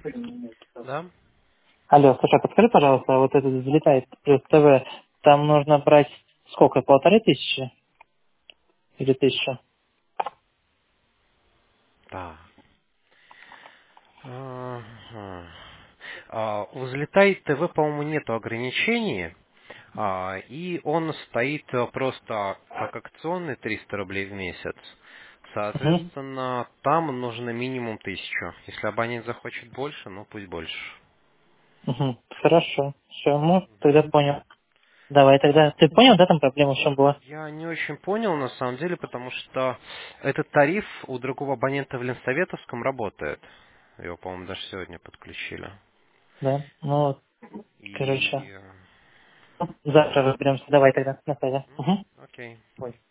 Да? Алло, слушай, а подскажи, пожалуйста, а вот этот взлетает плюс ТВ, там нужно брать сколько, 1500 или 1000? Да. Ага. У «Взлетай ТВ», по-моему, нету ограничений, и он стоит просто как акционный 300 рублей в месяц. Угу. Соответственно, там нужно минимум 1000. Если абонент захочет больше, ну пусть больше. Угу. Хорошо, все, ну, тогда понял. Давай тогда. Ты понял, да, там проблема в чем была? Я не очень понял, на самом деле, потому что этот тариф у другого абонента в Ленсоветовском работает. Его, по-моему, даже сегодня подключили. Да, ну, короче, И... завтра разберемся. Давай тогда, на связи. М, Угу. Окей. Ой.